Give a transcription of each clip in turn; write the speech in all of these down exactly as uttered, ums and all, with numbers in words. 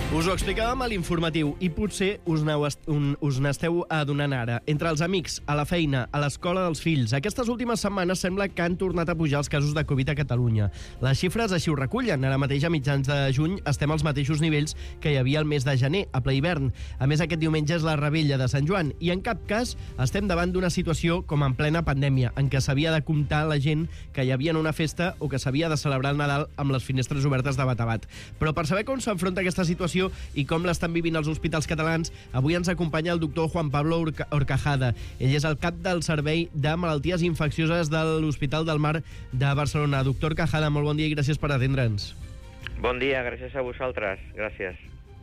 Us ho explicàvem a l'informatiu i potser us n'esteu adonant ara. Entre els amics, a la feina, a l'escola dels fills, aquestes últimes setmanes sembla que han tornat a pujar els casos de Covid a Catalunya. Les xifres així ho recullen. Ara mateix, a mitjans de juny, estem als mateixos nivells que hi havia el mes de gener, a ple hivern. A més, aquest diumenge és la Revetlla de Sant Joan i en cap cas estem davant d'una situació com en plena pandèmia, en què s'havia de comptar la gent que hi havia en una festa o que s'havia de celebrar el Nadal amb les finestres obertes de bat a bat. Però per saber com s'enfronta aquesta situació i com l'estan vivint els hospitals catalans, avui ens acompanya el doctor Juan Pablo Horcajada. Ell és el cap del Servei de Malalties Infeccioses de l'Hospital del Mar de Barcelona. Doctor Horcajada, molt bon dia i gràcies per atendre'ns. Bon dia, gràcies a vosaltres. Gràcies.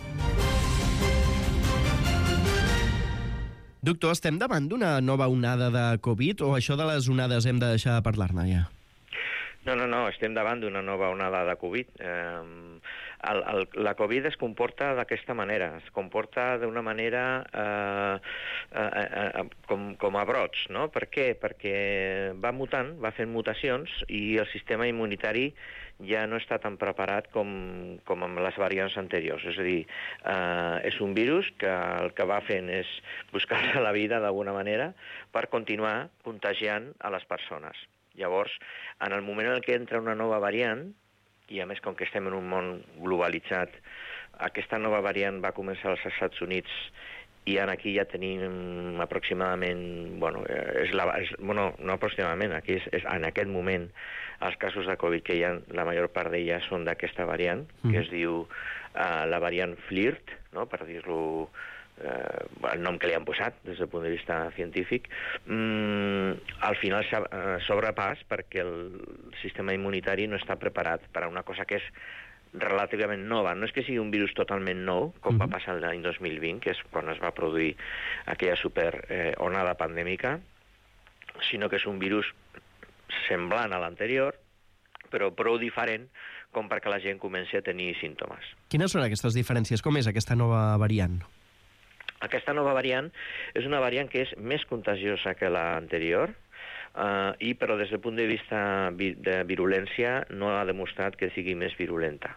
Doctor, estem davant d'una nova onada de Covid o això de les onades hem de deixar de parlar-ne ja? No, no, no, estem davant d'una nova onada de Covid. Eh, el, el, la Covid es comporta d'aquesta manera, es comporta d'una manera eh, eh, eh, com, com a brots, no? Per què? Perquè va mutant, va fent mutacions i el sistema immunitari ja no està tan preparat com, com amb les variants anteriors. És a dir, eh, és un virus que el que va fent és buscar-se la vida d'alguna manera per continuar contagiant a les persones. Llavors, en el moment en què entra una nova variant, i a més com que estem en un món globalitzat, aquesta nova variant va començar als Estats Units i aquí ja tenim aproximadament, bueno, és la, és, bueno no aproximadament, aquí és, és en aquest moment els casos de Covid que hi ha, la major part d'elles són d'aquesta variant, mm. que es diu uh, la variant Flirt, no? Per dir-lo, eh, el nom que li han posat des del punt de vista científic, mm, al final s'obre pas perquè el sistema immunitari no està preparat per a una cosa que és relativament nova. No és que sigui un virus totalment nou, com uh-huh. va passar l'any dos mil vint, que és quan es va produir aquella super eh, onada pandèmica, sinó que és un virus semblant a l'anterior, però prou diferent com perquè la gent comenci a tenir símptomes. Quines són aquestes diferències? Com és aquesta nova variant? Aquesta nova variant és una variant que és més contagiosa que l'anterior, Uh, i però des del punt de vista vi de virulència no ha demostrat que sigui més virulenta.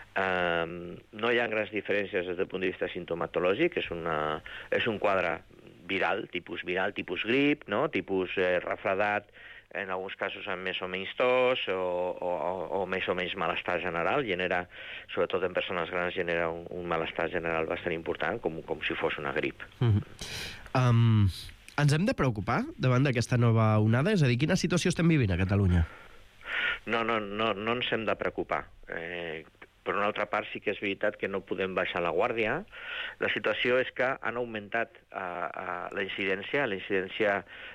Uh, no hi ha grans diferències des del punt de vista sintomatològic, és, una, és un quadre viral, tipus viral, tipus grip, no? Tipus eh, refredat, en alguns casos amb més o menys tos o, o, o més o menys malestar general, genera, sobretot en persones grans, genera un, un malestar general bastant important, com, com si fos una grip. Mm-hmm. um... Ens hem de preocupar davant d'aquesta nova onada? És a dir, quina situació estem vivint a Catalunya? No, no, no, no ens hem de preocupar. Eh, per una altra part, sí que és veritat que no podem baixar la guàrdia. La situació és que han augmentat eh, eh, la incidència. La incidència,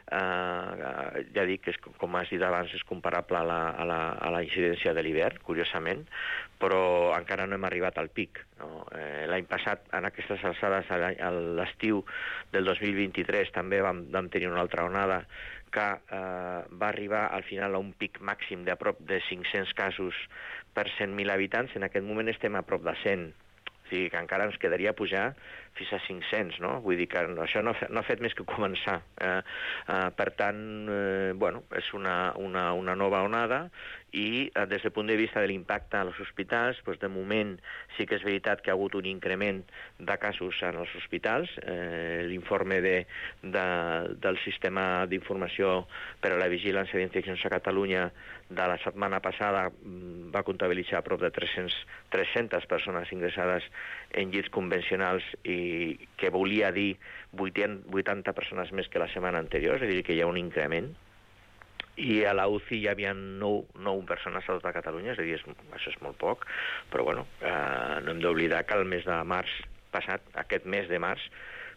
eh, ja dic, és, com has dit abans, és comparable a la, a la, a la incidència de l'hivern, curiosament, però encara no hem arribat al pic. No? Eh, L'any passat, en aquestes alçades, a l'estiu del dos mil vint-i-tres, també vam, vam tenir una altra onada que eh, va arribar al final a un pic màxim de prop de cinc-cents casos per cent mil habitants. En aquest moment estem a prop de cent. O sigui que encara ens quedaria pujar fins a cinc-cents, no? Vull dir que això no, no ha fet més que començar. Eh, eh, per tant, eh, bueno, és una, una, una nova onada i eh, des del punt de vista de l'impacte als hospitals, doncs de moment sí que és veritat que ha hagut un increment de casos en els hospitals. Eh, L'informe de, de, del sistema d'informació per a la vigilància d'infeccions a Catalunya de la setmana passada va comptabilitzar prop de tres-centes persones ingressades en llits convencionals i que volia dir vuitanta persones més que la setmana anterior, és a dir, que hi ha un increment. I a la U C I hi havia nou, nou persones a tota Catalunya, és a dir, és, això és molt poc, però bueno, eh, no hem d'oblidar que el mes de març passat, aquest mes de març,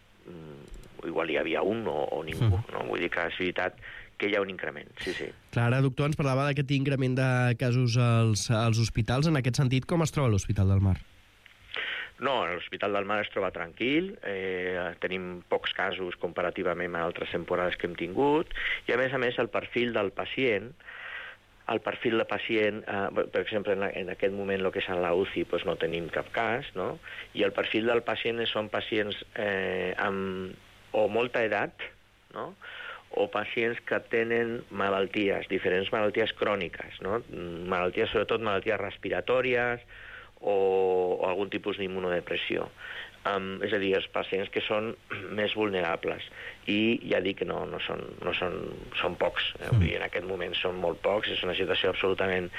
mm, igual hi havia un o, o ningú, no? Vull dir que és veritat que hi ha un increment, sí, sí. Clar, ara, doctor, ens parlava d'aquest increment de casos als, als hospitals. En aquest sentit, com es troba l'Hospital del Mar? No, l'Hospital del Mar es troba tranquil, eh, tenim pocs casos comparativament a altres temporades que hem tingut, i a més a més el perfil del pacient, el perfil del pacient, eh, per exemple, en, en aquest moment el que és a la U C I doncs no tenim cap cas, no? I el perfil del pacient són pacients eh, amb o molta edat, no? O pacients que tenen malalties, diferents malalties cròniques, no? Malalties, sobretot malalties respiratòries, o, o algun tipus d'immunodepressió. Um, és a dir, els pacients que són més vulnerables. I ja dic que no, no, són, no són, són pocs. Eh? Vull dir, en aquest moment són molt pocs, és una situació absolutament...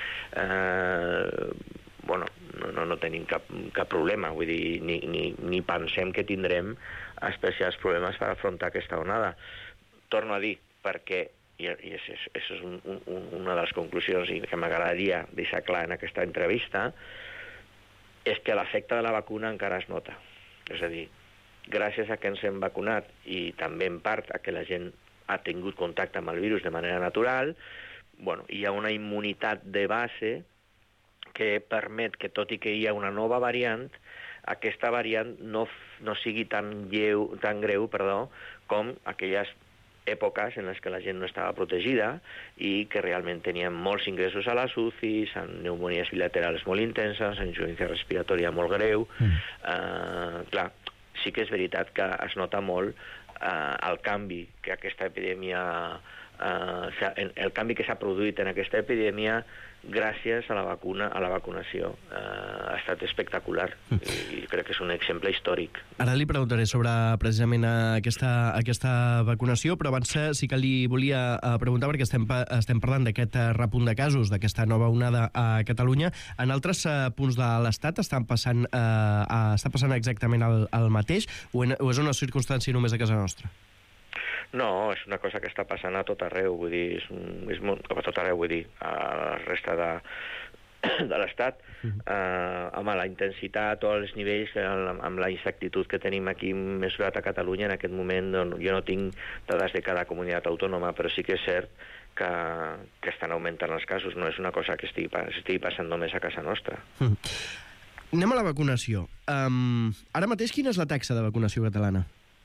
Eh, bueno, no, no tenim cap, cap problema, vull dir, ni, ni, ni pensem que tindrem especials problemes per afrontar aquesta onada. Torno a dir, perquè, i, i és, és, és un, un, una de les conclusions que m'agradaria deixar clar en aquesta entrevista, és que l'efecte de la vacuna encara es nota. És a dir, gràcies a que ens hem vacunat i també en part a que la gent ha tingut contacte amb el virus de manera natural, bueno, hi ha una immunitat de base que permet que, tot i que hi ha una nova variant, aquesta variant no, no sigui tan, lleu, tan greu perdó, com aquelles èpoques en les que la gent no estava protegida i que realment tenien molts ingressos a les U C Is, amb pneumonies bilaterals molt intenses, amb insuficiència respiratòria molt greu. Mm. Uh, clar, sí que és veritat que es nota molt uh, el canvi que aquesta epidèmia... Uh, el canvi que s'ha produït en aquesta epidèmia gràcies a la vacuna, a la vacunació. Uh, ha estat espectacular i crec que és un exemple històric. Ara li preguntaré sobre precisament aquesta, aquesta vacunació, però abans sí que li volia preguntar, perquè estem, estem parlant d'aquest repunt de casos, d'aquesta nova onada a Catalunya. En altres punts de l'Estat estan passant, eh, està passant exactament el, el mateix, o, en, o és una circumstància només a casa nostra? No, és una cosa que està passant a tot arreu, vull dir, és, és molt, a tot arreu, vull dir, a la resta de, de l'Estat, eh, amb la intensitat o els nivells, amb la insectitud que tenim aquí mesurat a Catalunya en aquest moment, doncs, jo no tinc dades de cada comunitat autònoma, però sí que és cert que, que estan augmentant els casos, no és una cosa que estigui, estigui passant només a casa nostra. Mm. Anem a la vacunació. Um, ara mateix, quina és la taxa de vacunació catalana?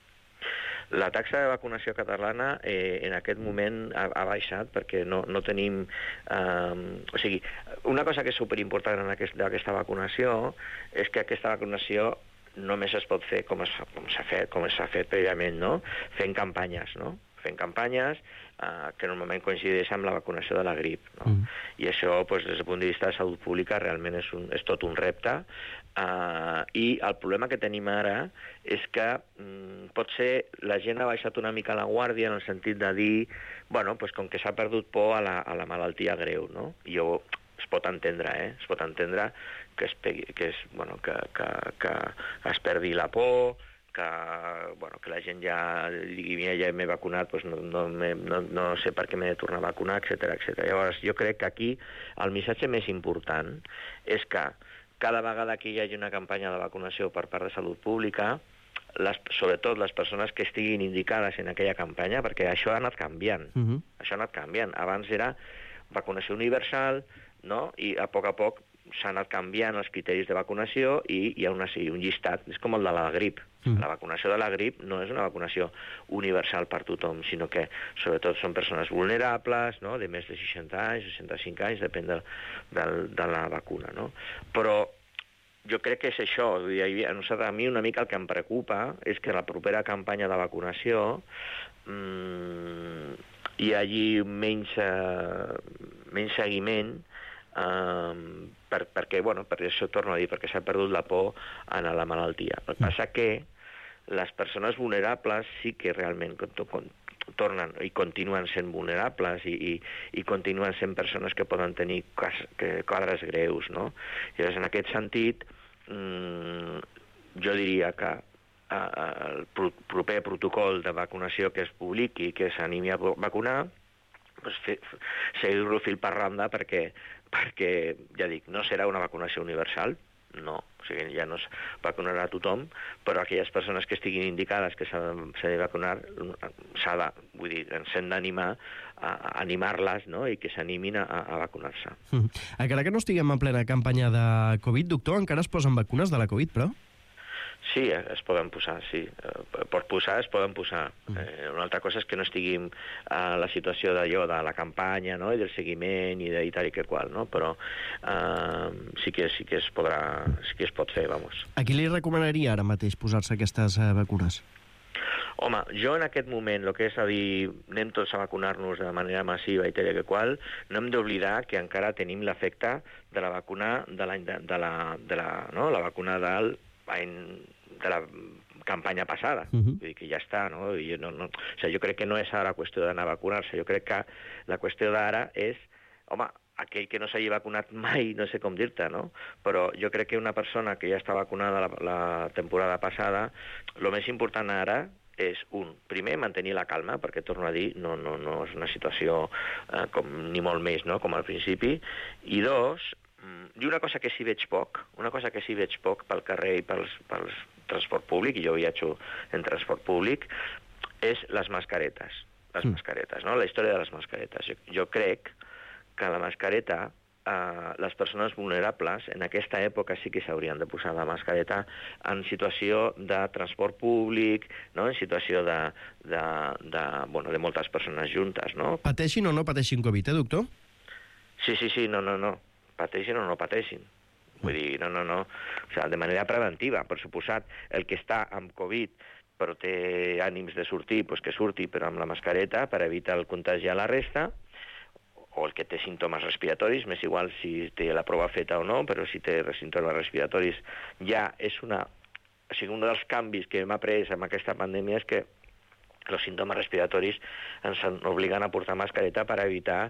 La taxa de vacunació catalana eh, en aquest moment ha, ha baixat perquè no, no tenim... Eh, o sigui, una cosa que és superimportant en aquest, aquesta vacunació és que aquesta vacunació només es pot fer com s'ha fet, com s'ha fet prèviament, no? Fent campanyes, no? Fent campanyes eh, que normalment coincideix amb la vacunació de la grip, no? Mm. I això, doncs, des del punt de vista de salut pública, realment és, un, és tot un repte. Uh, I el problema que tenim ara és que um, potser la gent ha baixat una mica la guàrdia en el sentit de dir, bueno, pues com que s'ha perdut por a la, a la malaltia greu, no? I jo, es pot entendre, eh? Es pot entendre que es, pegui, que es, bueno, que, que, que es perdi la por, que, bueno, que la gent ja digui, mira, ja m'he vacunat, doncs no, no, no, no sé per què m'he de tornar a vacunar, etcètera, etcètera. Llavors, jo crec que aquí el missatge més important és que cada vegada que hi hagi una campanya de vacunació per part de salut pública, les, sobretot les persones que estiguin indicades en aquella campanya, perquè això ha anat canviant. Uh-huh. Això ha anat canviant. Abans era vacunació universal, no? I a poc a poc s'ha anat canviant els criteris de vacunació i hi ha una, sí, un llistat. És com el de la grip. Uh-huh. La vacunació de la grip no és una vacunació universal per tothom, sinó que sobretot són persones vulnerables, no? De més de seixanta anys, seixanta-cinc anys, depèn de, de, de la vacuna, no? Però jo crec que és això. A mi una mica el que em preocupa és que la propera campanya de vacunació mmm, hi hagi menys, uh, menys seguiment, uh, per, perquè, bueno, per això torno a dir, perquè s'ha perdut la por a la malaltia. El que passa que les persones vulnerables sí que realment tornen i continuen sent vulnerables i, i, i continuen sent persones que poden tenir quadres greus, no? Llavors, en aquest sentit, mmm, jo diria que eh, el proper protocol de vacunació que es publiqui i que s'animi a vacunar, doncs seguir-lo fil per randa perquè, perquè, ja dic, no serà una vacunació universal, no, o sigui, ja no es vacunarà a tothom, però aquelles persones que estiguin indicades que s'ha de, de vacunar, s'ha de, vull dir, ens hem d'animar a, a animar-les, no?, i que s'animin a, a vacunar-se. Mm. Encara que no estiguem en plena campanya de Covid, doctor, encara es posen vacunes de la Covid, però? Sí, es poden posar, sí. Per posar es poden posar. Eh, una altra cosa és que no estiguin a la situació d'allò, de la campanya, no?, i del seguiment i de tal i que qual, no? Però eh, sí, que, sí, que es podrà, sí que es pot fer, vamos. A qui li recomanaria ara mateix posar-se aquestes eh, vacunes? Home, jo en aquest moment, el que és a dir, anem tots a vacunar-nos de manera massiva i tal i que qual, no hem d'oblidar que encara tenim l'efecte de la vacuna de la, de la, de la, no? la vacuna del, de la campanya passada. Uh-huh. Vull dir que ja està, no? I no, no, o sigui, jo crec que no és ara qüestió d'anar a vacunar-se, jo crec que la qüestió d'ara és, home, aquell que no s'hagi vacunat mai, no sé com dir-te, no? Però jo crec que una persona que ja està vacunada la, la temporada passada, el més important ara és, un, primer, mantenir la calma, perquè, torno a dir, no, no, no és una situació eh, com, ni molt més, no?, com al principi, i dos, i una cosa que sí veig poc, una cosa que sí veig poc pel carrer i pels, pels transport públic, i jo viatjo en transport públic, és les mascaretes, les mm. mascaretes, no?, la història de les mascaretes. Jo, jo crec que la mascareta, eh, les persones vulnerables, en aquesta època sí que s'haurien de posar la mascareta en situació de transport públic, no?, en situació de, de, de, bueno, de moltes persones juntes, no? Pateixin o no pateixin Covid, eh, doctor? Sí, sí, sí, no, no, no. Pateixin o no pateixin. Vull dir, no, no, no. O sigui, de manera preventiva, per suposat, el que està amb Covid però té ànims de sortir, doncs que surti, però amb la mascareta, per evitar el contagi a la resta, o el que té símptomes respiratoris, m'és igual si té la prova feta o no, però si té símptomes respiratoris ja és una... O sigui, un dels canvis que hem après amb aquesta pandèmia és que els símptomes respiratoris ens obliguen a portar mascareta per evitar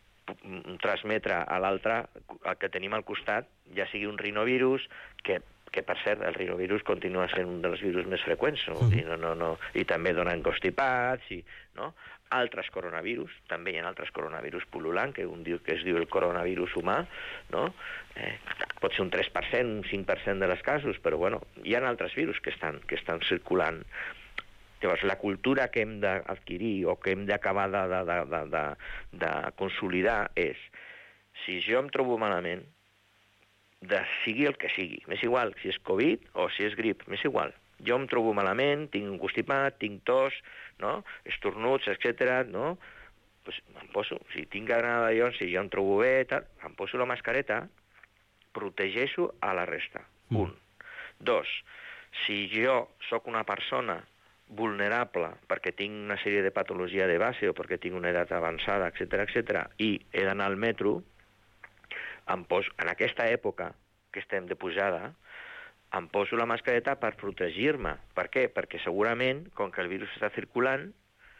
transmetre a l'altre, el que tenim al costat, ja sigui un rinovirus, que, que per cert, el rinovirus continua sent un dels virus més freqüents, no? I, no, no, no, i també donen constipats, i, no? Altres coronavirus, també hi ha altres coronavirus pul·lulant, que un diu que es diu el coronavirus humà, no? Eh, pot ser un tres per cent, un cinc per cent de les casos, però bueno, hi ha altres virus que estan, que estan circulant. Llavors, la cultura que hem d'adquirir o que hem d'acabar de, de, de, de, de, de consolidar és, si jo em trobo malament, de sigui el que sigui, m'és igual si és Covid o si és grip, m'és igual. Jo em trobo malament, tinc un constipat, tinc tos, no?, estornuts, etcètera, no? Pues em poso, si tinc gana de llons, si jo em trobo bé, tal, em poso la mascareta, protegeixo a la resta. Mm. Un. Dos, si jo sóc una persona vulnerable perquè tinc una sèrie de patologia de base o perquè tinc una edat avançada, etcètera, etcètera, i he d'anar al metro, em poso, en aquesta època que estem de pujada, em poso la mascareta per protegir-me. Per què? Perquè segurament, com que el virus està circulant,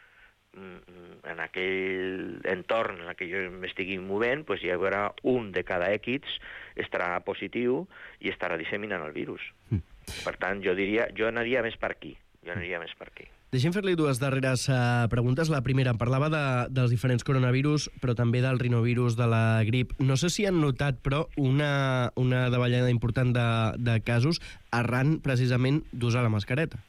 en aquell entorn en què jo m'estigui movent, doncs hi haurà un de cada X estarà positiu i estarà disseminant el virus. Mm. Per tant, jo diria, jo anaria més per aquí. Jo aniria més per aquí. Deixem fer-li dues darreres uh, preguntes. La primera, em parlava de, dels diferents coronavirus, però també del rinovirus, de la grip. No sé si han notat, però, una, una davallada important de, de casos arran, precisament, d'usar la mascareta.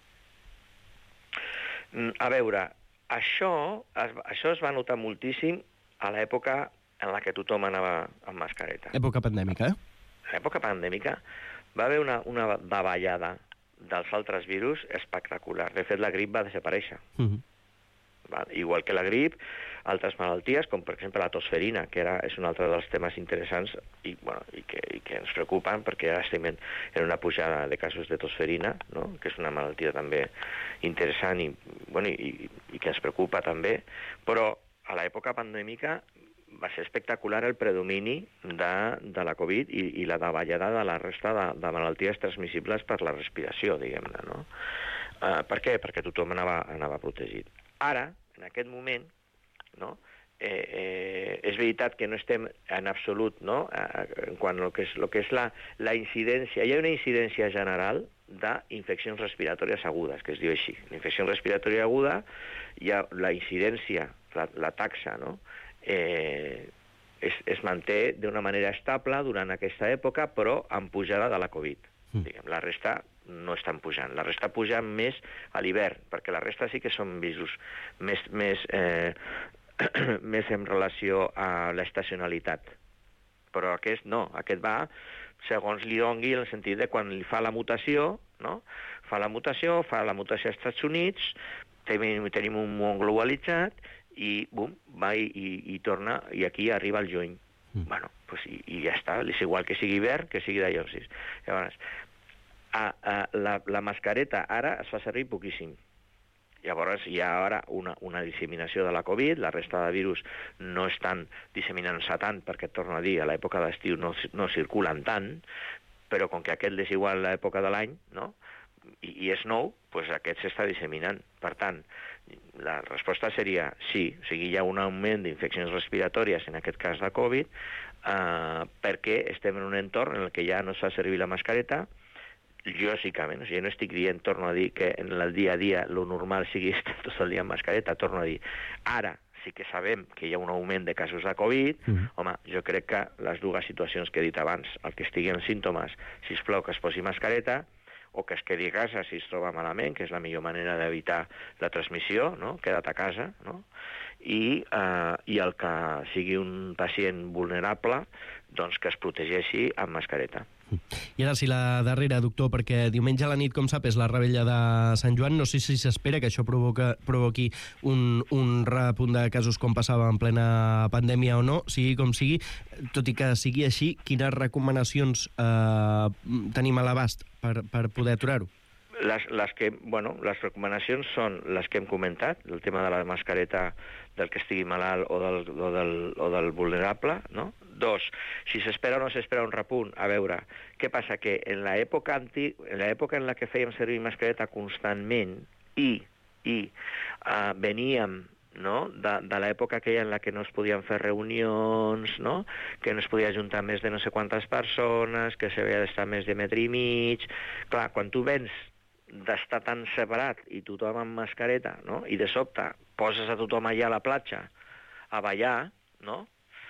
A veure, això es, això es va notar moltíssim a l'època en la que tothom anava amb mascareta. Època pandèmica, eh? A l'època pandèmica va haver una, una davallada dels altres virus espectacular. De fet, la grip va desaparèixer. Uh-huh. Val? Igual que la grip, altres malalties, com per exemple la tosferina, que era, és un altre dels temes interessants i, bueno, i, que, i que ens preocupen, perquè ara estem en, en una pujada de casos de tosferina, no?, que és una malaltia també interessant i, bueno, i, i que ens preocupa també, però a l'època pandèmica va ser espectacular el predomini de, de la Covid i, i la davallada de la resta de, de malalties transmissibles per la respiració, diguem-ne, no? Uh, per què? Perquè tothom anava, anava protegit. Ara, en aquest moment, no?, eh, eh, és veritat que no estem en absolut, no?, en quant al que és, lo que és la, la incidència. Hi ha una incidència general d'infeccions respiratòries agudes, que es diu així. L'infecció respiratòria aguda, hi ha la incidència, la, la taxa, no?, Eh, es, es manté d'una manera estable durant aquesta època, però amb pujada de la Covid. Mm. Diguem, la resta no estan pujant. La resta puja més a l'hivern, perquè la resta sí que són virus més, més, eh, més en relació a l'estacionalitat. Però aquest no, aquest va segons li dongui, en el sentit de quan li fa la mutació, no? Fa la mutació, fa la mutació als Estats Units, tenim, tenim un món globalitzat, i bum, va i, i, i torna, i aquí arriba el juny. Mm. Bueno, pues, i, i ja està, és igual que sigui hivern, que sigui d'allòsis. Llavors, a, a, la, la mascareta ara es fa servir poquíssim. Llavors hi ha ara una, una disseminació de la Covid, la resta de virus no estan disseminant-se tant, perquè, torno a dir, a l'època d'estiu no, no circulen tant, però com que aquest és igual a l'època de l'any, no?, i, i és nou, doncs aquest s'està disseminant. Per tant, la resposta seria sí, o sigui, hi ha un augment d'infeccions respiratòries, en aquest cas de Covid, eh, perquè estem en un entorn en què ja no es fa servir la mascareta, lògicament. O sigui, no estic dient, torno a dir, que en el dia a dia lo normal sigui estar tot el dia amb mascareta, torno a dir. Ara sí que sabem que hi ha un augment de casos de Covid, mm. home, jo crec que les dues situacions que he dit abans, el que estigui amb símptomes, sisplau que es posi mascareta, o que es quedi a casa si es troba malament, que és la millor manera d'evitar la transmissió, no?, queda't a casa, no?, i, eh, i el que sigui un pacient vulnerable, doncs que es protegeixi amb mascareta. I ara sí, la darrera, doctor, perquè diumenge a la nit, com sap, és la revetlla de Sant Joan. No sé si s'espera que això provoca, provoqui un, un repunt de casos com passava en plena pandèmia o no, sigui com sigui. Tot i que sigui així, quines recomanacions eh, tenim a l'abast per, per poder aturar-ho? Les, les, que, bueno, les recomanacions són les que hem comentat, el tema de la mascareta del que estigui malalt o del, o del, o del vulnerable, no? Dos, si s'espera o no s'espera un repunt, a veure, què passa? Que en l'època antic, en l'època en la que fèiem servir mascareta constantment i, i uh, veníem, no?, de, de l'època aquella en la que no es podien fer reunions, no?, que no es podia juntar més de no sé quantes persones, que s'havia d'estar més de metre i mig. Clar, quan tu vens d'estar tan separat i tothom amb mascareta, no?, i de sobte poses a tothom allà a la platja a ballar, no?,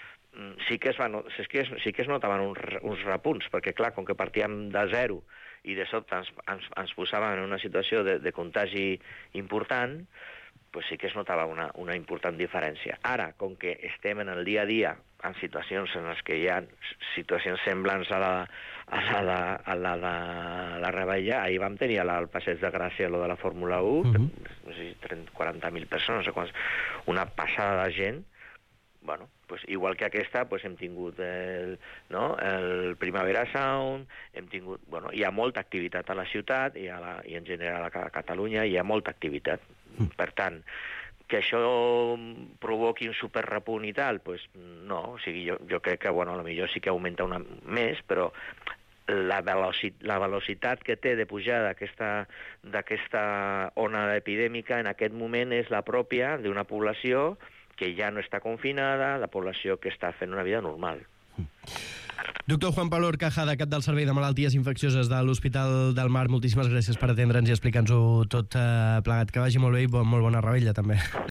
sí que es, va, sí que es, sí que es notaven uns, uns repunts, perquè clar, com que partíem de zero i de sobte ens, ens, ens posàvem en una situació de, de contagi important, pues sí que es notava una, una important diferència. Ara, com que estem en el dia a dia en situacions en les que hi ha situacions semblants a la, a la, de, a la de la rebella, ahir vam tenir al Passeig de Gràcia lo de la Fórmula u, uh -huh. no sé si trenta, quaranta mil persones, no sé quants, una passada de gent. Bueno, pues igual que aquesta, pues hem tingut el, no, el Primavera Sound, hem tingut, bueno, hi ha molta activitat a la ciutat i, a la, i en general a Catalunya hi ha molta activitat. Mm. Per tant, que això provoqui un superrepunt i tal, pues no, o sigui, jo, jo crec que, bueno, potser sí que augmenta una més, però la, veloci, la velocitat que té de pujar d'aquesta ona epidèmica en aquest moment és la pròpia d'una població que ja no està confinada, la població que està fent una vida normal. Doctor Juan Pablo Horcajada, cap del Servei de Malalties Infeccioses de l'Hospital del Mar, moltíssimes gràcies per atendre'ns i explicar-nos-ho tot eh, plegat. Que vagi molt bé i bon, molt bona rebella, també.